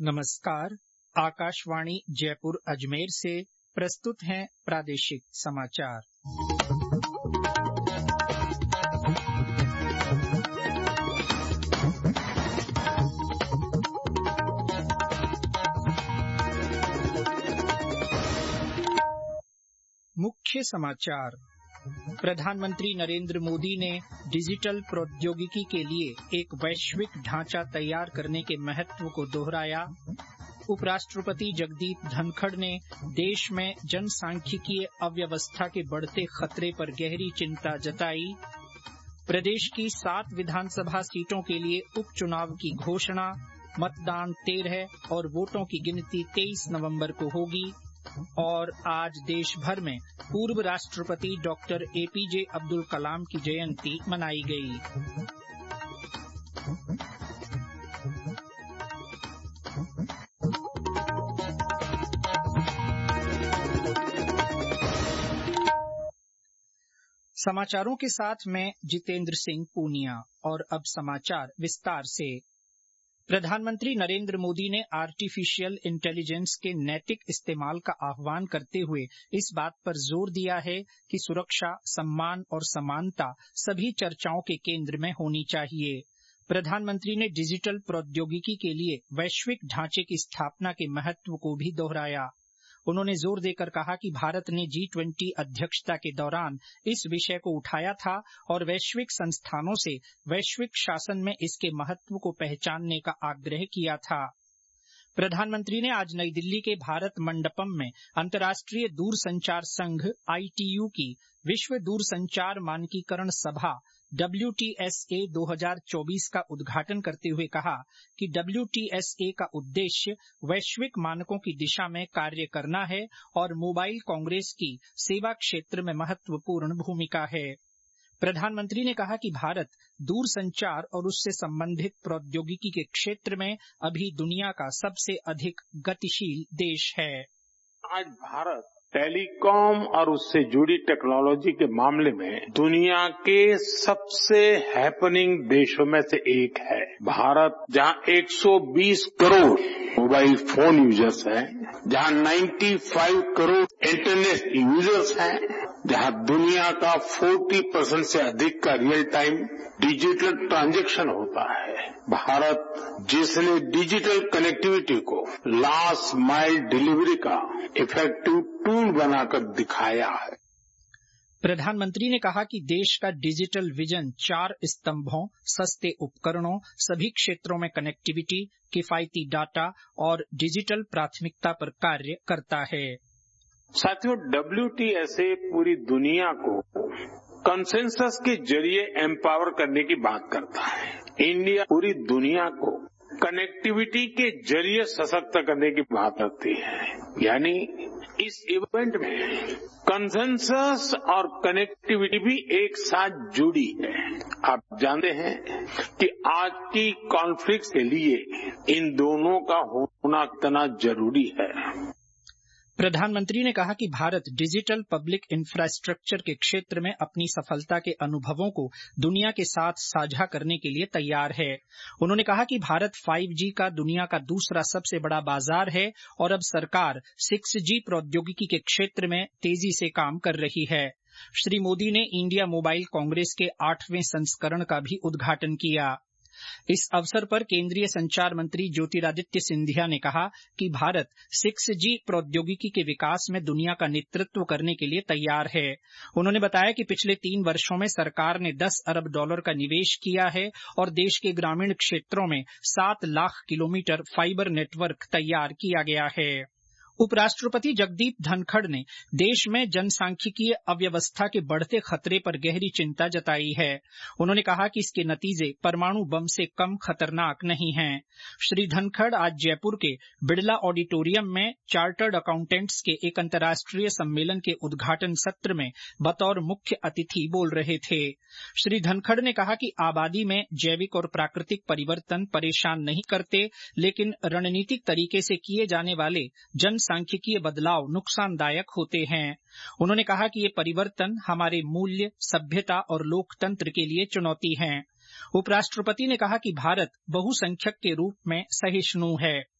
नमस्कार। आकाशवाणी जयपुर अजमेर से प्रस्तुत हैं प्रादेशिक समाचार। मुख्य समाचार। प्रधानमंत्री नरेंद्र मोदी ने डिजिटल प्रौद्योगिकी के लिए एक वैश्विक ढांचा तैयार करने के महत्व को दोहराया। उपराष्ट्रपति जगदीप धनखड़ ने देश में जनसांख्यिकीय अव्यवस्था के बढ़ते खतरे पर गहरी चिंता जताई। प्रदेश की 7 विधानसभा सीटों के लिए उपचुनाव की घोषणा। मतदान 13 और वोटों की गिनती 23 नवंबर को होगी। और आज देश भर में पूर्व राष्ट्रपति डॉक्टर एपीजे अब्दुल कलाम की जयंती मनाई गई। समाचारों के साथ मैं जितेंद्र सिंह पूनिया। और अब समाचार विस्तार से। प्रधानमंत्री नरेंद्र मोदी ने आर्टिफिशियल इंटेलिजेंस के नैतिक इस्तेमाल का आह्वान करते हुए इस बात पर जोर दिया है कि सुरक्षा, सम्मान और समानता सभी चर्चाओं के केंद्र में होनी चाहिए। प्रधानमंत्री ने डिजिटल प्रौद्योगिकी के लिए वैश्विक ढांचे की स्थापना के महत्व को भी दोहराया। उन्होंने जोर देकर कहा कि भारत ने G20 अध्यक्षता के दौरान इस विषय को उठाया था और वैश्विक संस्थानों से वैश्विक शासन में इसके महत्व को पहचानने का आग्रह किया था। प्रधानमंत्री ने आज नई दिल्ली के भारत मंडपम में अंतर्राष्ट्रीय दूरसंचार संघ ITU की विश्व दूरसंचार मानकीकरण सभा WTSA 2024 का उद्घाटन करते हुए कहा कि WTSA का उद्देश्य वैश्विक मानकों की दिशा में कार्य करना है और मोबाइल कांग्रेस की सेवा क्षेत्र में महत्वपूर्ण भूमिका है। प्रधानमंत्री ने कहा कि भारत दूरसंचार और उससे संबंधित प्रौद्योगिकी के क्षेत्र में अभी दुनिया का सबसे अधिक गतिशील देश है। आज भारत टेलीकॉम और उससे जुड़ी टेक्नोलॉजी के मामले में दुनिया के सबसे हैपनिंग देशों में से एक है। भारत जहां 120 करोड़ मोबाइल फोन यूजर्स हैं, जहां 95 करोड़ इंटरनेट यूजर्स हैं, जहां दुनिया का 40% से अधिक का रियल टाइम डिजिटल ट्रांजैक्शन होता है, भारत जिसने डिजिटल कनेक्टिविटी को लास्ट माइल डिलीवरी का इफेक्टिव टूल बनाकर दिखाया है। प्रधानमंत्री ने कहा कि देश का डिजिटल विजन 4 स्तंभों, सस्ते उपकरणों, सभी क्षेत्रों में कनेक्टिविटी, किफायती डाटा और डिजिटल प्राथमिकता पर कार्य करता है। साथियों, WTSA पूरी दुनिया को कंसेंसस के जरिए एम्पावर करने की बात करता है। इंडिया पूरी दुनिया को कनेक्टिविटी के जरिए सशक्त करने की बात करती है। यानी इस इवेंट में कंसेंसस और कनेक्टिविटी भी एक साथ जुड़ी है। आप जानते हैं कि आज की कॉन्फ्लिक्ट के लिए इन दोनों का होना इतना जरूरी है। प्रधानमंत्री ने कहा कि भारत डिजिटल पब्लिक इंफ्रास्ट्रक्चर के क्षेत्र में अपनी सफलता के अनुभवों को दुनिया के साथ साझा करने के लिए तैयार है। उन्होंने कहा कि भारत 5G का दुनिया का दूसरा सबसे बड़ा बाजार है और अब सरकार 6G प्रौद्योगिकी के क्षेत्र में तेजी से काम कर रही है। श्री मोदी ने इंडिया मोबाइल कांग्रेस के 8वें संस्करण का भी उद्घाटन किया। इस अवसर पर केंद्रीय संचार मंत्री ज्योतिरादित्य सिंधिया ने कहा कि भारत 6G प्रौद्योगिकी के विकास में दुनिया का नेतृत्व करने के लिए तैयार है। उन्होंने बताया कि पिछले 3 वर्षों में सरकार ने $10 अरब का निवेश किया है और देश के ग्रामीण क्षेत्रों में 7 लाख किलोमीटर फाइबर नेटवर्क तैयार किया गया है। उपराष्ट्रपति जगदीप धनखड़ ने देश में जनसांख्यिकीय अव्यवस्था के बढ़ते खतरे पर गहरी चिंता जताई है। उन्होंने कहा कि इसके नतीजे परमाणु बम से कम खतरनाक नहीं हैं। श्री धनखड़ आज जयपुर के बिड़ला ऑडिटोरियम में चार्टर्ड अकाउंटेंट्स के एक अंतर्राष्ट्रीय सम्मेलन के उद्घाटन सत्र में बतौर मुख्य अतिथि बोल रहे थे। श्री धनखड़ ने कहा कि आबादी में जैविक और प्राकृतिक परिवर्तन परेशान नहीं करते, लेकिन रणनीतिक तरीके से किए जाने वाले जनसांख्यिकीय बदलाव नुकसानदायक होते हैं। उन्होंने कहा कि ये परिवर्तन हमारे मूल्य, सभ्यता और लोकतंत्र के लिए चुनौती हैं। उपराष्ट्रपति ने कहा कि भारत बहुसंख्यक के रूप में सहिष्णु है।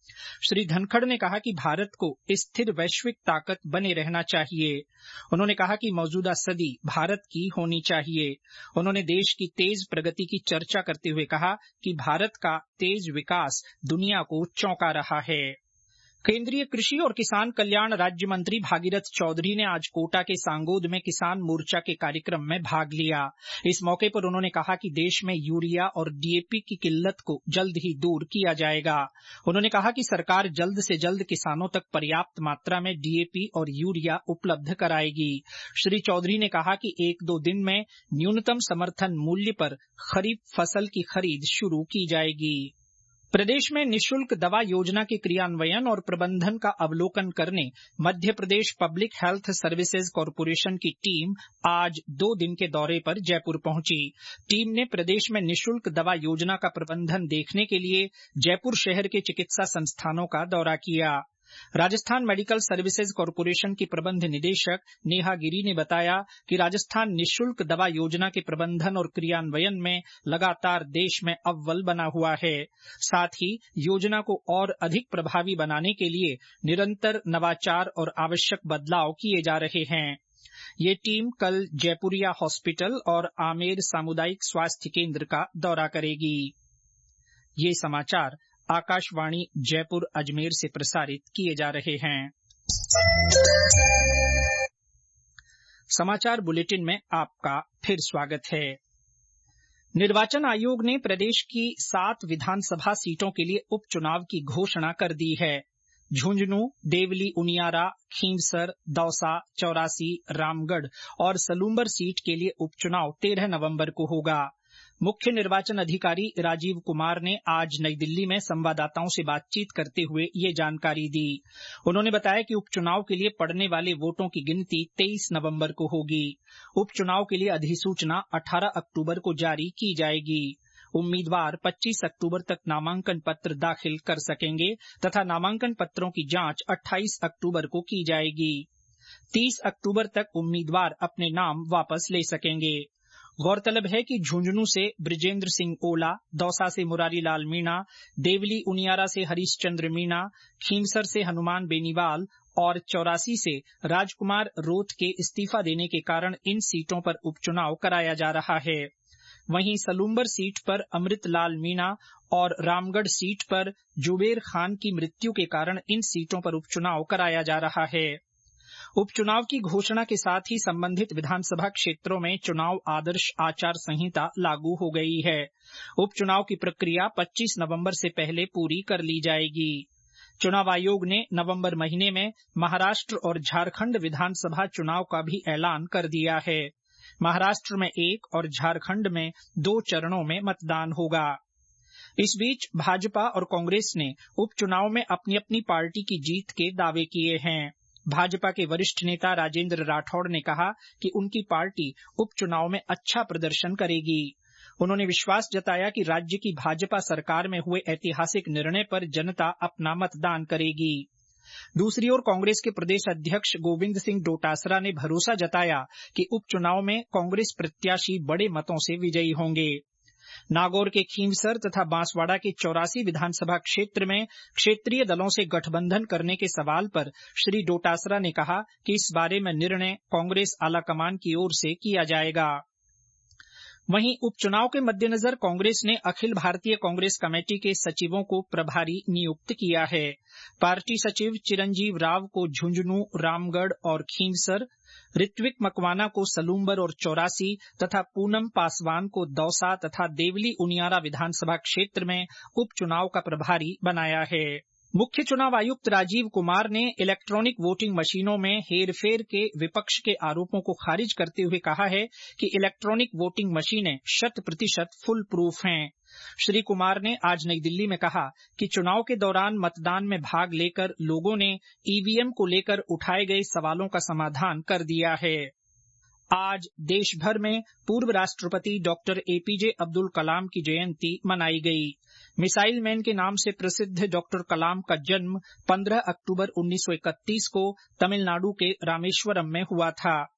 श्री धनखड़ ने कहा कि भारत को स्थिर वैश्विक ताकत बने रहना चाहिए। उन्होंने कहा कि मौजूदा सदी भारत की होनी चाहिए। उन्होंने देश की तेज प्रगति की चर्चा करते हुए कहा कि भारत का तेज विकास दुनिया को चौंका रहा है। केंद्रीय कृषि और किसान कल्याण राज्य मंत्री भागीरथ चौधरी ने आज कोटा के सांगोद में किसान मोर्चा के कार्यक्रम में भाग लिया। इस मौके पर उन्होंने कहा कि देश में यूरिया और डीएपी की किल्लत को जल्द ही दूर किया जाएगा। उन्होंने कहा कि सरकार जल्द से जल्द किसानों तक पर्याप्त मात्रा में डीएपी और यूरिया उपलब्ध कराएगी। श्री चौधरी ने कहा कि 1-2 दिन में न्यूनतम समर्थन मूल्य पर खरीफ फसल की खरीद शुरू की जाएगी। प्रदेश में निःशुल्क दवा योजना के क्रियान्वयन और प्रबंधन का अवलोकन करने Madhya Pradesh public health services corporation की टीम आज 2 दिन के दौरे पर जयपुर पहुंची। टीम ने प्रदेश में निःशुल्क दवा योजना का प्रबंधन देखने के लिए जयपुर शहर के चिकित्सा संस्थानों का दौरा किया। राजस्थान मेडिकल सर्विसेज कॉर्पोरेशन की प्रबंध निदेशक नेहा गिरी ने बताया कि राजस्थान निःशुल्क दवा योजना के प्रबंधन और क्रियान्वयन में लगातार देश में अव्वल बना हुआ है। साथ ही योजना को और अधिक प्रभावी बनाने के लिए निरंतर नवाचार और आवश्यक बदलाव किए जा रहे हैं। ये टीम कल जयपुरिया हॉस्पिटल और आमेर सामुदायिक स्वास्थ्य केंद्र का दौरा करेगी। ये समाचार आकाशवाणी जयपुर अजमेर से प्रसारित किए जा रहे हैं। समाचार बुलेटिन में आपका फिर स्वागत है। निर्वाचन आयोग ने प्रदेश की 7 विधानसभा सीटों के लिए उपचुनाव की घोषणा कर दी है। झुंझुनू, देवली उनियारा, खींवसर, दौसा, चौरासी, रामगढ़ और सलूम्बर सीट के लिए उपचुनाव 13 नवंबर को होगा। मुख्य निर्वाचन अधिकारी राजीव कुमार ने आज नई दिल्ली में संवाददाताओं से बातचीत करते हुए ये जानकारी दी। उन्होंने बताया कि उपचुनाव के लिए पड़ने वाले वोटों की गिनती 23 नवंबर को होगी। उपचुनाव के लिए अधिसूचना 18 अक्टूबर को जारी की जाएगी। उम्मीदवार 25 अक्टूबर तक नामांकन पत्र दाखिल कर सकेंगे तथा नामांकन पत्रों की जांच 28 अक्टूबर को की जाएगी। 30 अक्टूबर तक उम्मीदवार अपने नाम वापस ले सकेंगे। गौरतलब है कि झुंझुनू से बृजेंद्र सिंह ओला, दौसा से मुरारी लाल मीणा, देवली उनियारा से हरीशचंद्र मीणा, खींवसर से हनुमान बेनीवाल और चौरासी से राजकुमार रोत के इस्तीफा देने के कारण इन सीटों पर उपचुनाव कराया जा रहा है। वहीं सलूम्बर सीट पर अमृत लाल मीणा और रामगढ़ सीट पर जुबेर खान की मृत्यु के कारण इन सीटों पर उपचुनाव कराया जा रहा है। उपचुनाव की घोषणा के साथ ही संबंधित विधानसभा क्षेत्रों में चुनाव आदर्श आचार संहिता लागू हो गई है। उपचुनाव की प्रक्रिया 25 नवंबर से पहले पूरी कर ली जाएगी। चुनाव आयोग ने नवंबर महीने में महाराष्ट्र और झारखंड विधानसभा चुनाव का भी ऐलान कर दिया है। महाराष्ट्र में 1 और झारखंड में 2 चरणों में मतदान होगा। इस बीच भाजपा और कांग्रेस ने उपचुनाव में अपनी अपनी पार्टी की जीत के दावे किए हैं। भाजपा के वरिष्ठ नेता राजेंद्र राठौड़ ने कहा कि उनकी पार्टी उपचुनाव में अच्छा प्रदर्शन करेगी। उन्होंने विश्वास जताया कि राज्य की भाजपा सरकार में हुए ऐतिहासिक निर्णय पर जनता अपना मतदान करेगी। दूसरी ओर कांग्रेस के प्रदेश अध्यक्ष गोविंद सिंह डोटासरा ने भरोसा जताया कि उपचुनाव में कांग्रेस प्रत्याशी बड़े मतों से विजयी होंगे। नागौर के खींवसर तथा बांसवाड़ा के 84 विधानसभा क्षेत्र में क्षेत्रीय दलों से गठबंधन करने के सवाल पर श्री डोटासरा ने कहा कि इस बारे में निर्णय कांग्रेस आलाकमान की ओर से किया जाएगा। वहीं उपचुनाव के मद्देनजर कांग्रेस ने अखिल भारतीय कांग्रेस कमेटी के सचिवों को प्रभारी नियुक्त किया है। पार्टी सचिव चिरंजीव राव को झुंझुनू, रामगढ़ और खींवसर, ऋत्विक मकवाना को सलूम्बर और चौरासी तथा पूनम पासवान को दौसा तथा देवली उनियारा विधानसभा क्षेत्र में उपचुनाव का प्रभारी बनाया है। मुख्य चुनाव आयुक्त राजीव कुमार ने इलेक्ट्रॉनिक वोटिंग मशीनों में हेरफेर के विपक्ष के आरोपों को खारिज करते हुए कहा है कि इलेक्ट्रॉनिक वोटिंग मशीनें 100% फुल प्रूफ हैं। श्री कुमार ने आज नई दिल्ली में कहा कि चुनाव के दौरान मतदान में भाग लेकर लोगों ने ईवीएम को लेकर उठाए गए सवालों का समाधान कर दिया है। आज देश भर में पूर्व राष्ट्रपति डॉक्टर एपीजे अब्दुल कलाम की जयंती मनाई गई। मिसाइल मैन के नाम से प्रसिद्ध डॉक्टर कलाम का जन्म 15 अक्टूबर 1931 को तमिलनाडु के रामेश्वरम में हुआ था।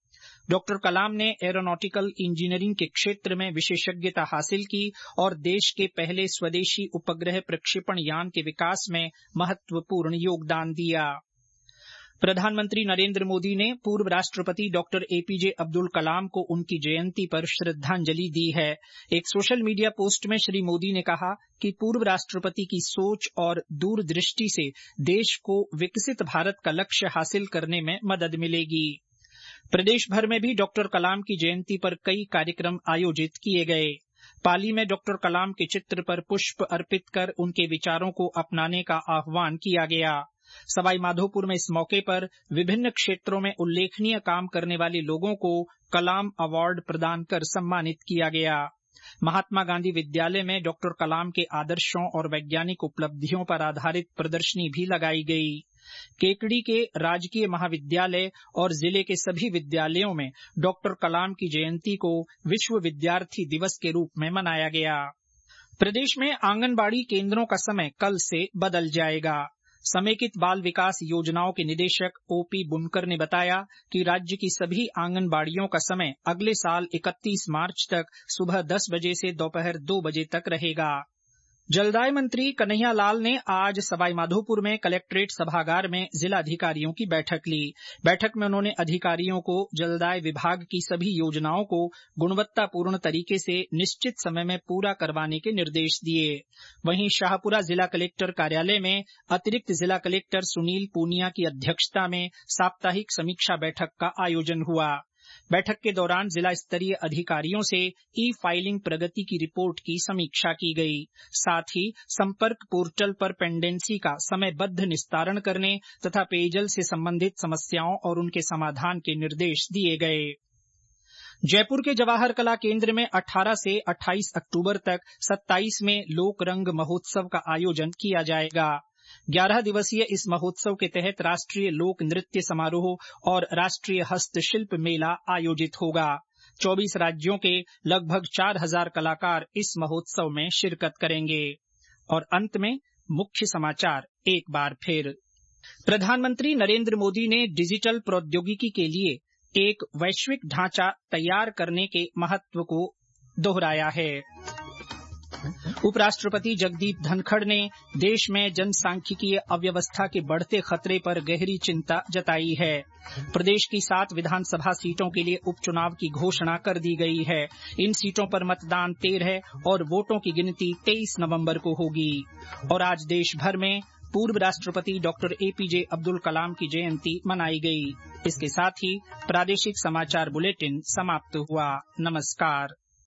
डॉक्टर कलाम ने एरोनॉटिकल इंजीनियरिंग के क्षेत्र में विशेषज्ञता हासिल की और देश के पहले स्वदेशी उपग्रह प्रक्षेपण यान के विकास में महत्वपूर्ण योगदान दिया। प्रधानमंत्री नरेंद्र मोदी ने पूर्व राष्ट्रपति डॉक्टर एपीजे अब्दुल कलाम को उनकी जयंती पर श्रद्धांजलि दी है। एक सोशल मीडिया पोस्ट में श्री मोदी ने कहा कि पूर्व राष्ट्रपति की सोच और दूरदृष्टि से देश को विकसित भारत का लक्ष्य हासिल करने में मदद मिलेगी। प्रदेश भर में भी डॉक्टर कलाम की जयंती पर कई कार्यक्रम आयोजित किए गए। पाली में डॉक्टर कलाम के चित्र पर पुष्प अर्पित कर उनके विचारों को अपनाने का आह्वान किया गया। सवाईमाधोपुर में इस मौके पर विभिन्न क्षेत्रों में उल्लेखनीय काम करने वाले लोगों को कलाम अवार्ड प्रदान कर सम्मानित किया गया। महात्मा गांधी विद्यालय में डॉक्टर कलाम के आदर्शों और वैज्ञानिक उपलब्धियों पर आधारित प्रदर्शनी भी लगाई गई। केकड़ी के राजकीय महाविद्यालय और जिले के सभी विद्यालयों में डॉक्टर कलाम की जयंती को विश्व विद्यार्थी दिवस के रूप में मनाया गया। प्रदेश में आंगनबाड़ी केंद्रों का समय कल से बदल जाएगा। समेकित बाल विकास योजनाओं के निदेशक ओपी बुनकर ने बताया कि राज्य की सभी आंगनबाड़ियों का समय अगले साल 31 मार्च तक सुबह 10 बजे से दोपहर 2 बजे तक रहेगा। जलदाय मंत्री कन्हैया लाल ने आज सवाईमाधोपुर में कलेक्ट्रेट सभागार में जिलाधिकारियों की बैठक ली। बैठक में उन्होंने अधिकारियों को जलदाय विभाग की सभी योजनाओं को गुणवत्तापूर्ण तरीके से निश्चित समय में पूरा करवाने के निर्देश दिए। वहीं शाहपुरा जिला कलेक्टर कार्यालय में अतिरिक्त जिला कलेक्टर सुनील पूनिया की अध्यक्षता में साप्ताहिक समीक्षा बैठक का आयोजन हुआ। बैठक के दौरान जिला स्तरीय अधिकारियों से ई फाइलिंग प्रगति की रिपोर्ट की समीक्षा की गई। साथ ही संपर्क पोर्टल पर पेंडेंसी का समयबद्ध निस्तारण करने तथा पेयजल से संबंधित समस्याओं और उनके समाधान के निर्देश दिए गए। जयपुर के जवाहर कला केंद्र में 18 से 28 अक्टूबर तक 27वें लोक रंग महोत्सव का आयोजन किया जाएगा। 11 दिवसीय इस महोत्सव के तहत राष्ट्रीय लोक नृत्य समारोह और राष्ट्रीय हस्तशिल्प मेला आयोजित होगा। 24 राज्यों के लगभग 4000 कलाकार इस महोत्सव में शिरकत करेंगे। और अंत में मुख्य समाचार एक बार फिर। प्रधानमंत्री नरेंद्र मोदी ने डिजिटल प्रौद्योगिकी के लिए एक वैश्विक ढांचा तैयार करने के महत्व को दोहराया है। उपराष्ट्रपति जगदीप धनखड़ ने देश में जनसांख्यिकीय अव्यवस्था के बढ़ते खतरे पर गहरी चिंता जताई है। प्रदेश की 7 विधानसभा सीटों के लिए उपचुनाव की घोषणा कर दी गई है। इन सीटों पर मतदान 13 और वोटों की गिनती 23 नवंबर को होगी। और आज देश भर में पूर्व राष्ट्रपति डॉक्टर एपीजे अब्दुल कलाम की जयंती मनाई गई। इसके साथ ही प्रादेशिक समाचार बुलेटिन समाप्त हुआ। नमस्कार।